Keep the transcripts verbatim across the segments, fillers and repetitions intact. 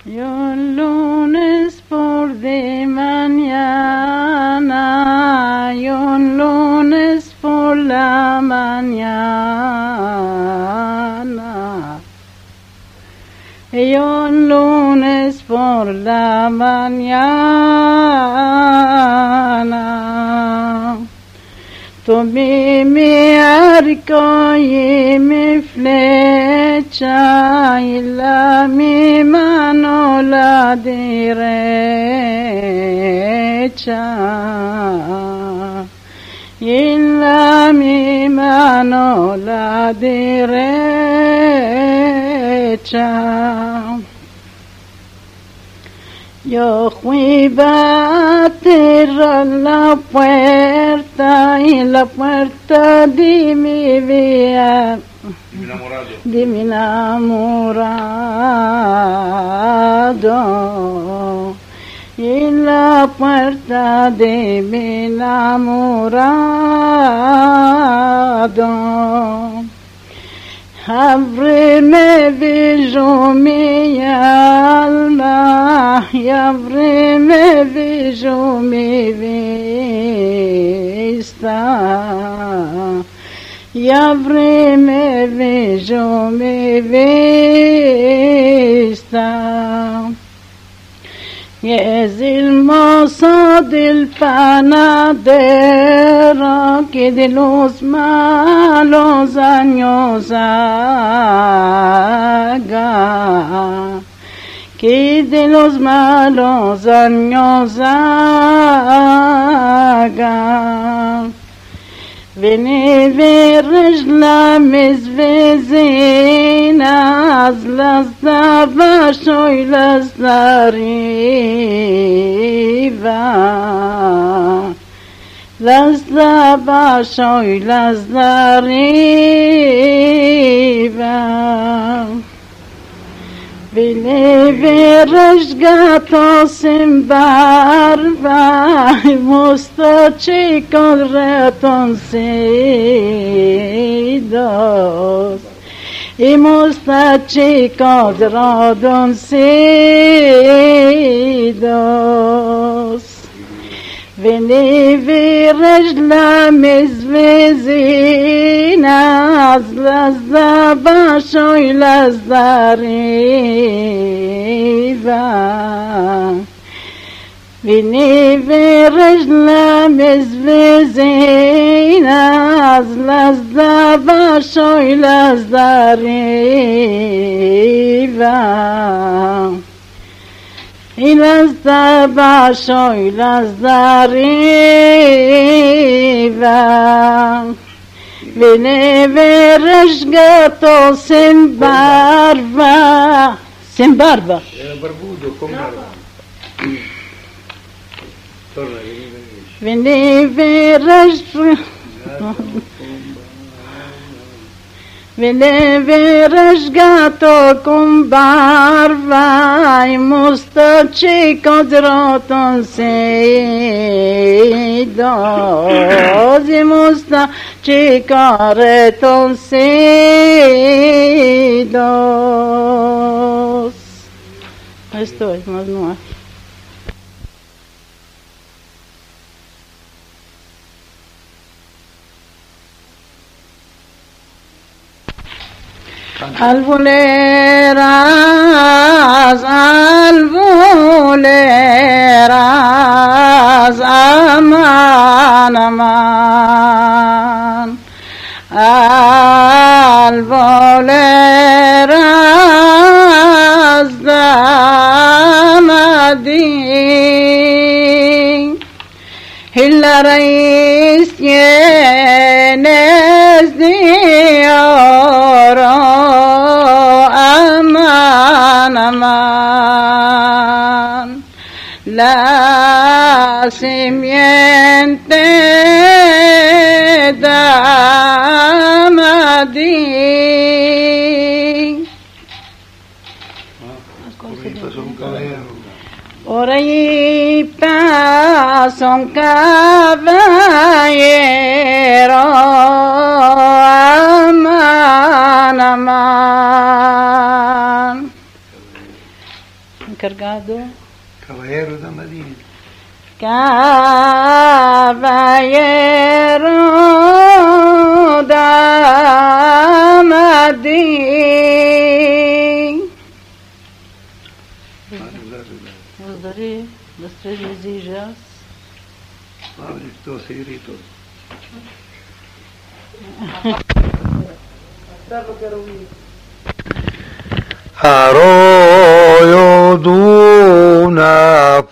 Y un lunes por de mañana, y un lunes por la mañana, y un lunes por la mañana, tomé mi arco y mi flecha y la mi mano la derecha y la mi mano la derecha. Yo fui a bater la puerta y la puerta de mi vida, de mi enamorado, y la puerta de mi enamorado. Ábreme, bello mi alma, y ábreme, bello mi vista, y ábreme, bello mi vista. Y es el mozo del panadero que de los malos años haga, que de los malos años haga. Veni verreș la mis vecinas, las daba și las dariva, las daba și las dariva. Veni verreș gatos în barba, mustache con retoncidos, y mustache con retoncidos. Veni verreș la mis vecinas, las daba și las dariva. Veni verreș la mis vecinas, las daba și las dariva. Y las daba și las dariva. Vine verreș gato sin barba, sin barba. Era barbudo, con barba. Torna, Vine verreș, vine verreș gato con barba y mustache con retoncidos, y mustache con retoncidos. Esto es más no hay. Albuleras, albuleras, aman, aman, albuleras, damadín, y la raíz tienes de oro, aman, aman, la simiente damadín. Por ahí pasa un caballero, aman, aman. Encargado. Caballero da Medina. Caballero da Medina. Os darei das três exijas. Abre doce gritos. Arroyo de una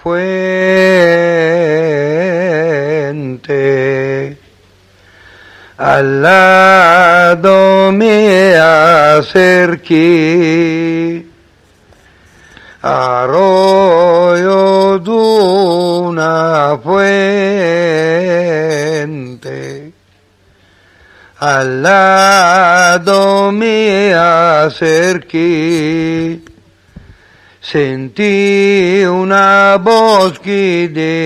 fuente, al lado me acerqué. Arroyo de una fuente, al lado me acerqué, sentí una voz que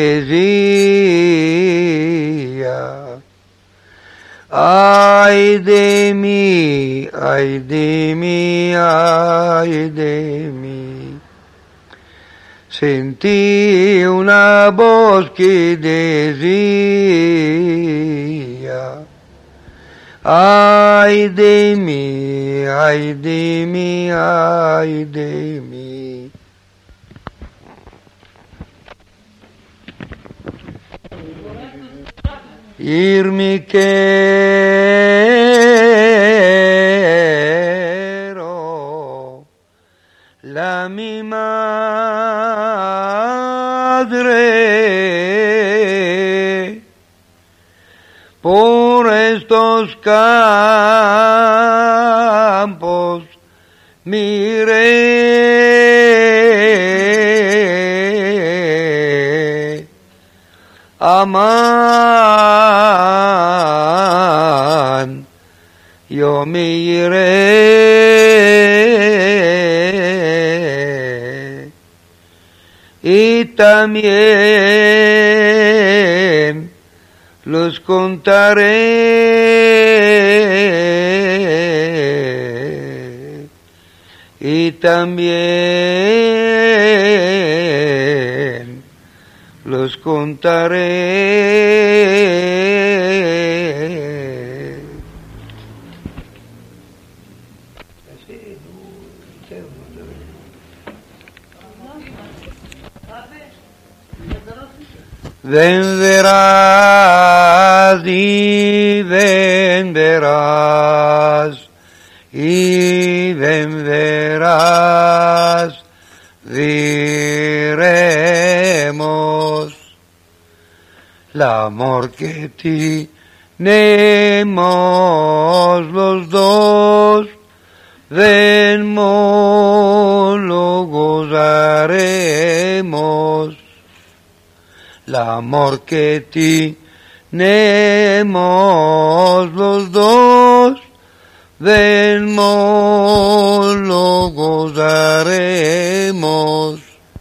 decía: ay de mí, ay de mí, ay de mí. Sentí una voz que decía: ay de mí, ay de mí, ay de mí. Irme quiero, la mi madre, por estos campos miré, Amán, yo me iré, y también los contaré, y también los contaré. Ven verás y ven verás y ven verás, veremos el amor que tenemos los dos, vemos, lo gozaremos. El amor que tenemos los dos, vemos, lo gozaremos.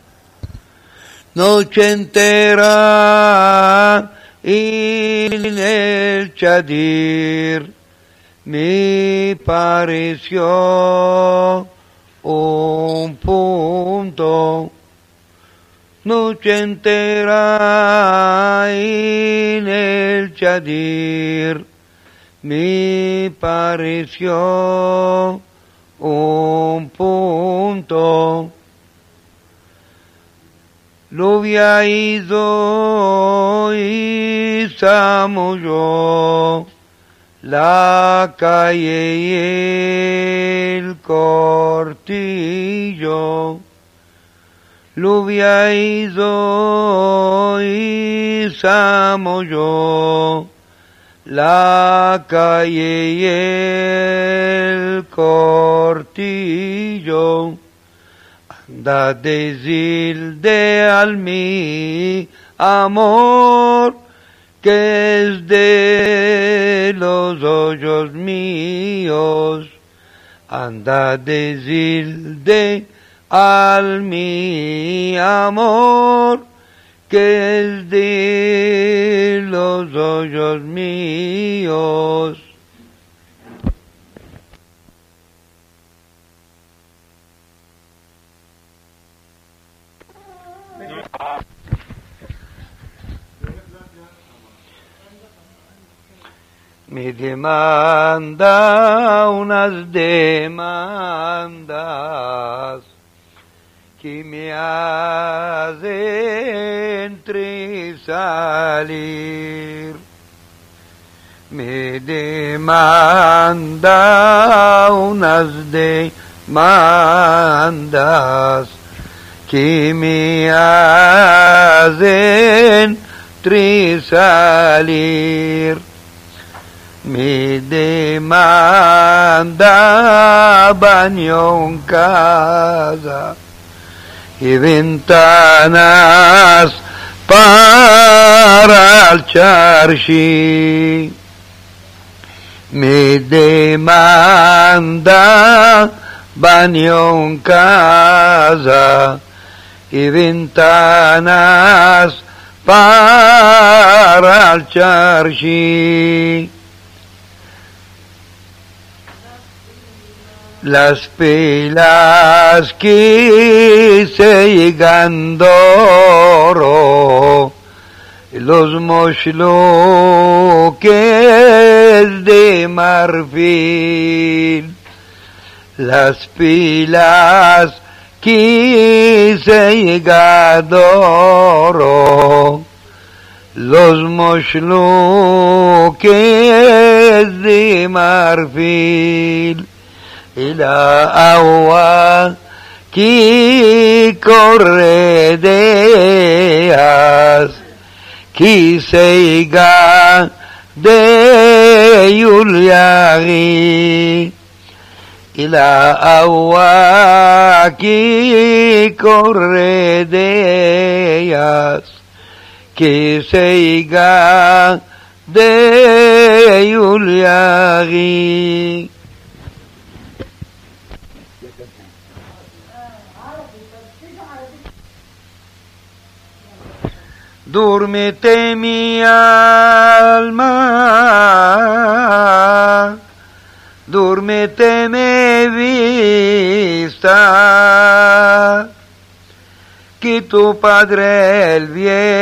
Noche entera en el chadir me pareció un punto. Noche entera en el chadir me pareció un punto. Lo había ido y yo la calle y el cortillo. Lo había ido y yo la calle y el cortillo. Anda a decirle al mi amor que es de los ojos míos. Anda a decirle al mi amor que es de los ojos míos. me demanda unas demandas que me hacen salir. Me demanda unas demandas que me hacen salir. Me demanda baño en casa y ventanas para el charchi. Me demanda baño en casa y ventanas para el charchi. Las pilas que se llegan oro, los mosloques de marfil, las pilas que se llegan oro, los mosloques de marfil, y la agua que corre de ellas, que se llega de Yuliagui, y la agua que corre de ellas, que se llega de Yuliagui. Dúrmete mi alma, dúrmete mi vista, que tu padre el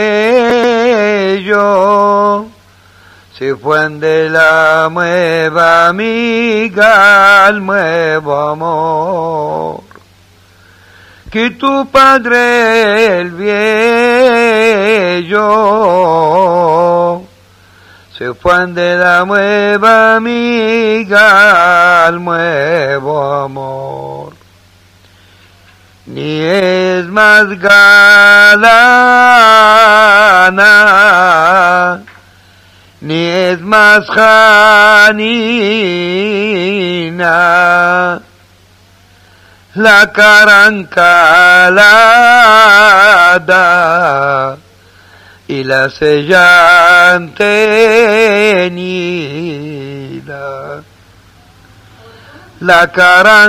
viejo se fue de la nueva amiga al nuevo amor. Que tu padre el viejo se fue de la nueva amiga al nuevo amor. Ni es más galana, ni es más janina, la cara encalada y la sellante nida. La cara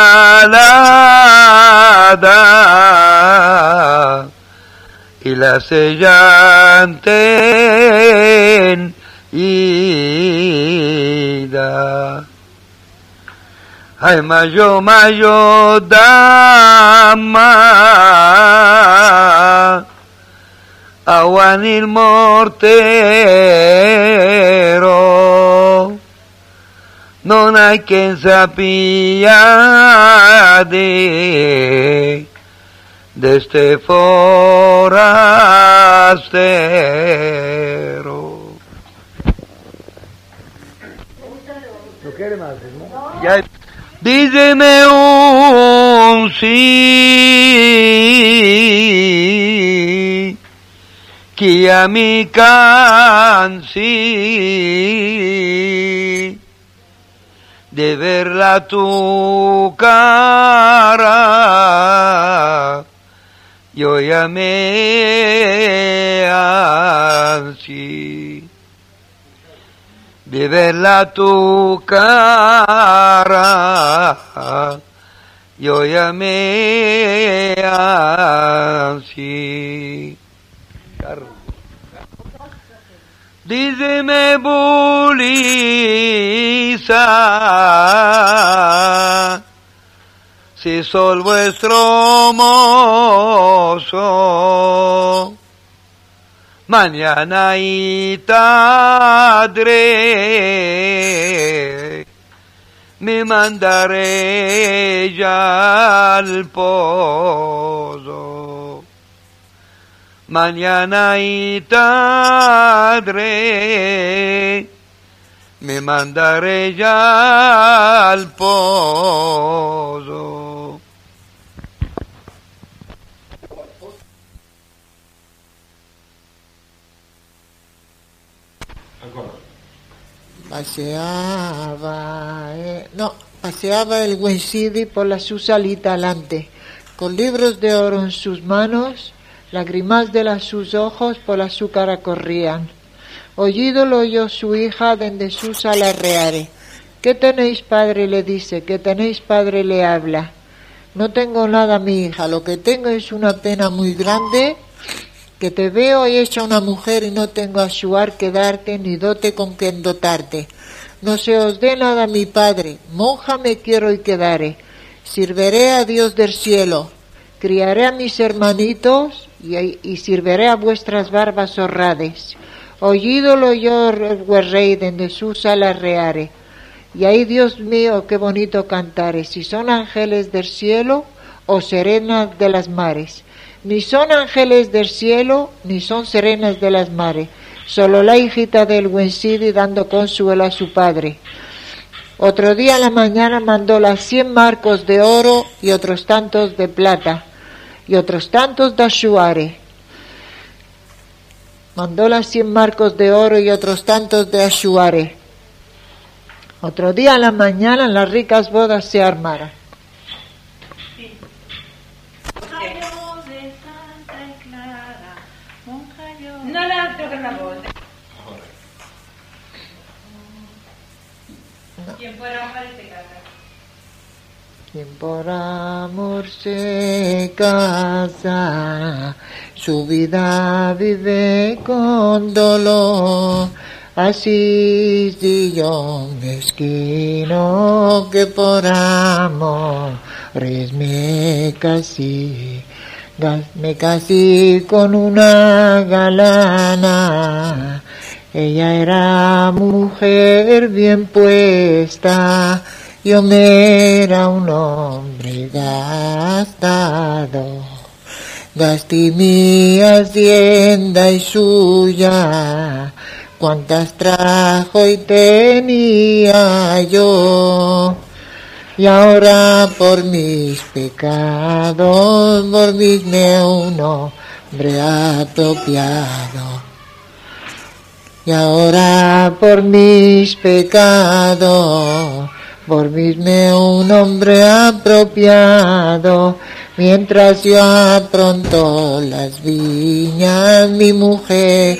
encalada y la sellante nida. Ay, mayo, mayo, dama, aguanil mortero, non hay quien sapia de, de este forastero. ¿No quiere más? ¿No? Ya. Dígame un sí, que a mi cansi de verla tu cara, yo ya me ansí. De verla tu cara, yo ya me ansí. Dígame, Bulisa, si soy vuestro mozo, mañana y tarde me mandaré ya al pozo. Mañana y tarde me mandaré ya al pozo. Paseaba, eh, no, paseaba el buen Sidi por la su salita alante, con libros de oro en sus manos, lágrimas de las sus ojos por la su cara corrían. Oídolo oyó su hija dende su sala reare. ¿Qué tenéis, padre? Le dice. ¿Qué tenéis, padre? Le habla. No tengo nada, mi hija, lo que tengo es una pena muy grande, que te veo y hecha una mujer y no tengo ayudar que darte, ni dote con quien dotarte. No se os dé nada, mi padre, monja me quiero y quedaré. Sirveré a Dios del cielo, criaré a mis hermanitos y, y sirveré a vuestras barbas honrades. Oídolo yo, el rey, desde su sala reare. Y ahí, Dios mío, qué bonito cantare, si son ángeles del cielo o serenas de las mares. Ni son ángeles del cielo, ni son serenas de las mares. Solo la hijita del buen Sidi dando consuelo a su padre. Otro día a la mañana mandó las cien marcos de oro y otros tantos de plata y otros tantos de ashuare. Mandó las cien marcos de oro y otros tantos de ashuare. Otro día a la mañana las ricas bodas se armaron. No la toques la voz. No. Quien por amor se casa. Quien por amor se casa, su vida vive con dolor. Así si yo mezquino que por amor me casé. Me casé con una galana, ella era mujer bien puesta, yo me era un hombre gastado. Gasté mi hacienda y suya, cuantas trajo y tenía yo. Y ahora por mis pecados, volvísme un hombre apropiado. Y ahora por mis pecados, volvísme un hombre apropiado. Mientras yo apronto las viñas, mi mujer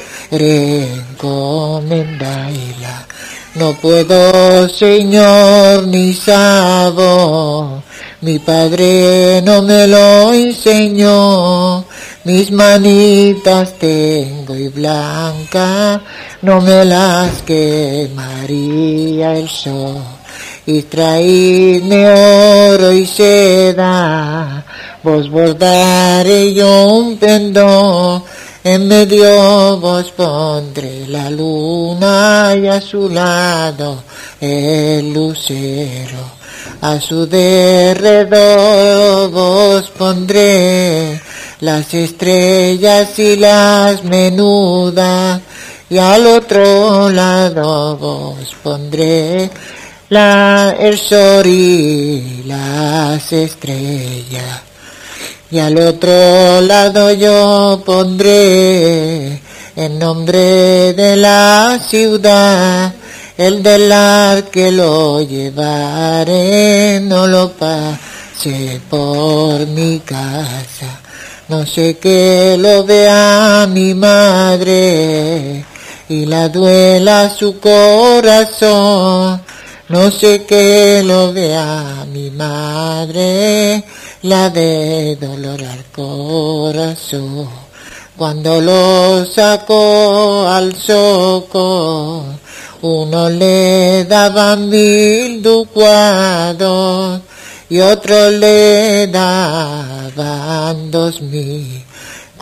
encomendaila. No puedo, Señor, ni sabo, mi padre no me lo enseñó. Mis manitas tengo y blanca, no me las quemaría el sol. Y traídme oro y seda, vos bordaré yo un pendón. En medio vos pondré la luna y a su lado el lucero. A su derredor vos pondré las estrellas y las menudas. Y al otro lado vos pondré la, el sol y las estrellas. Y al otro lado yo pondré el nombre de la ciudad, el del ar que lo llevaré, no lo pase por mi casa. No sé que lo vea mi madre y la duela su corazón. No sé que lo vea mi madre, la de dolor al corazón. Cuando lo sacó al zoco, uno le daba mil ducados y otro le daban dos mil.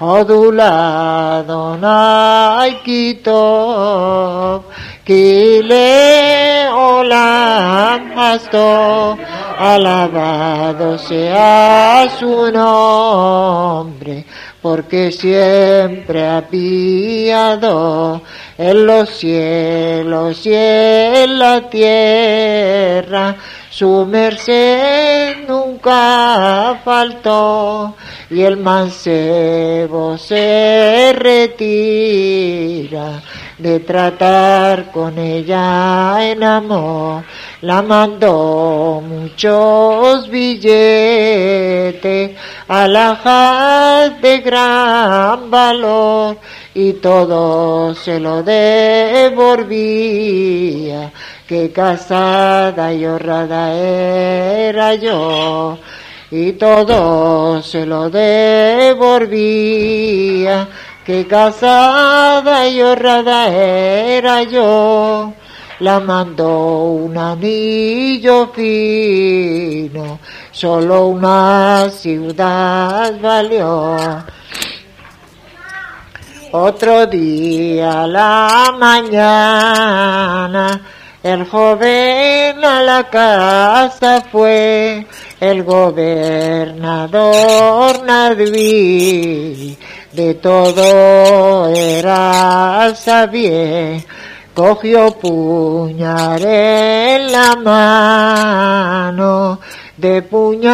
Odula Adonai Kitov, Kile Olam Hasto, alabado sea su nombre, porque siempre ha piado en los cielos y en la tierra, su merced nunca faltó, y el mancebo se retira de tratar con ella en amor. La mandó muchos billetes, alhajas de gran valor, y todo se lo devolvía, que casada y honrada era yo, y todo se lo devolvía, que casada y honrada era yo. La mandó un anillo fino, solo una ciudad valió. Otro día a la mañana, el joven a la casa fue, el gobernador Nadví, de todo era sabier. Cogió puñal en la mano, de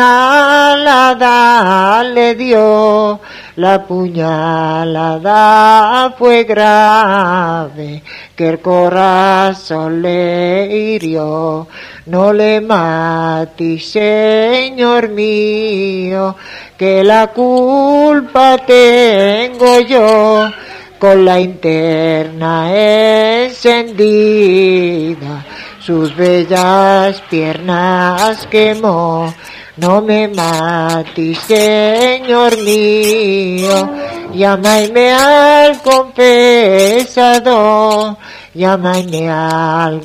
puñalada le dio, la puñalada fue grave, que el corazón le hirió. No le mates, Señor mío, que la culpa tengo yo, con la interna encendida, sus bellas piernas quemó. No me mates, Señor mío, llámame al confesador, llámame al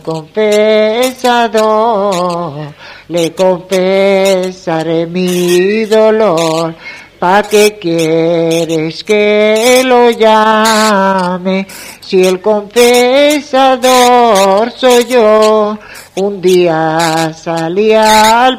confesador, le confesaré mi dolor. ¿Pa' qué quieres que lo llame? Si el confesador soy yo. Un día salí al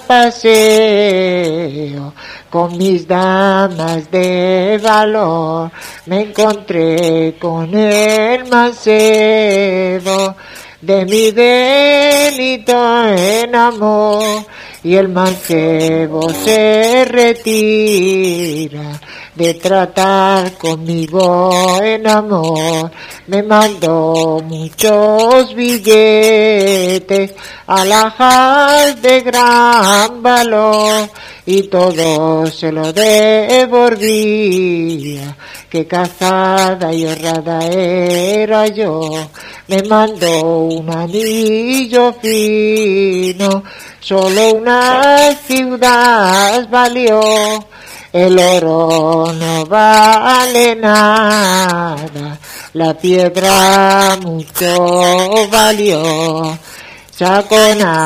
paseo con mis damas de valor. Me encontré con el mancebo, de mi delito en amor, y el mancebo se retira de tratar conmigo en amor. Me mandó muchos billetes, alhajas de gran valor, y todo se lo devolvía, que casada y honrada era yo. Me mandó un anillo fino, solo una ciudad valió, el oro no vale nada, la piedra mucho valió. Sacó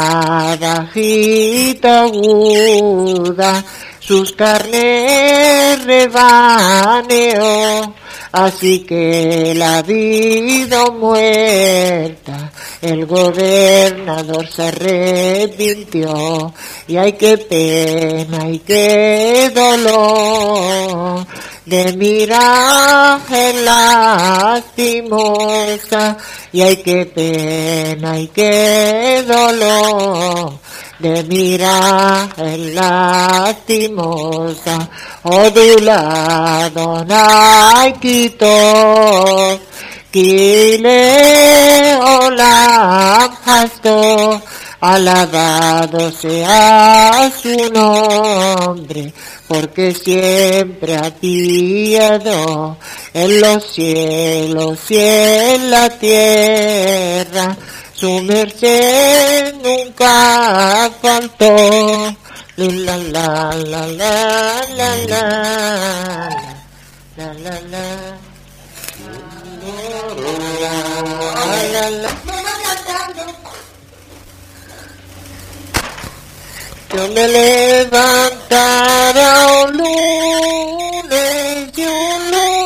navajita aguda, sus carnes rebaneó, así que la vida o muerta, el gobernador se arrepintió. Y ay, qué pena y qué dolor de miraje lastimosa, y ay, qué pena y qué dolor de miraje lastimosa. Odula Adonai Kitov, Kile Olam Hasto, alabado sea su nombre, porque siempre ha piado en los cielos y en la tierra, su merced nunca faltó. La la la la la la la la la la la. Yo me levantaré un lunes y un lunes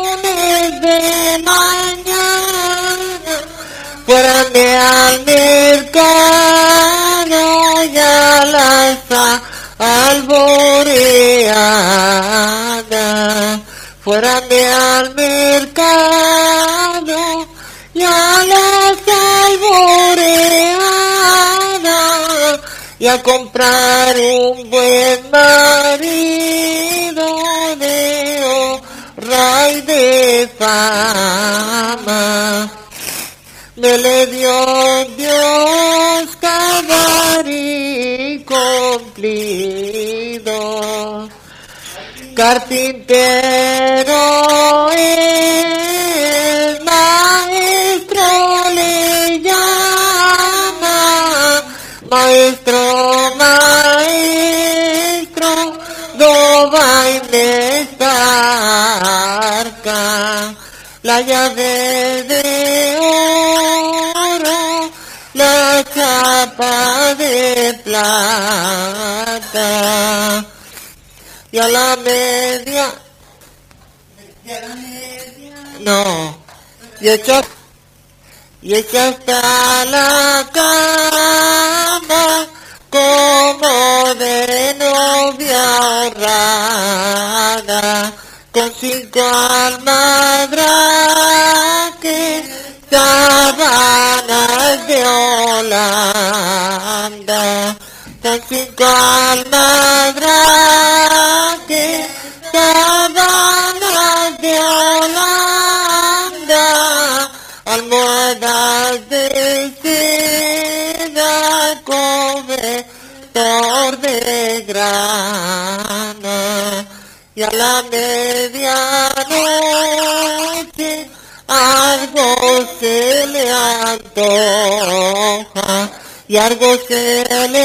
de mañana, fueran de al mercado y a la alboreada, fueran de al mercado y a la alboreada, y a comprar un buen marido de honra y de fama. Me le dio Dios cavar y cumplido. Carpintero es, maestro le llama, maestro, maestro, no va en esta arca, la llave de oro, la chapa de plata, y a la media, y a la media, no, y hecha, y hecha está la cama, como de novia honrada, con cinco almadraques, sábanas de Holanda, con cinco almadraques, sábanas de Holanda, almohadas de seda, cobertor de grana, y a la medianoche algo se le antoja, y algo se le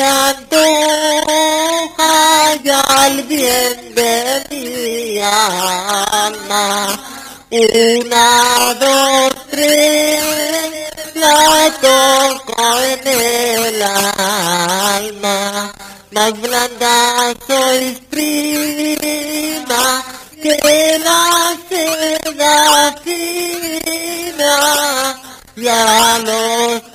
antoja, y al bien de mi alma, una, dos, tres, la toco en el alma, más blanda soy prima, que la seda fina, y a los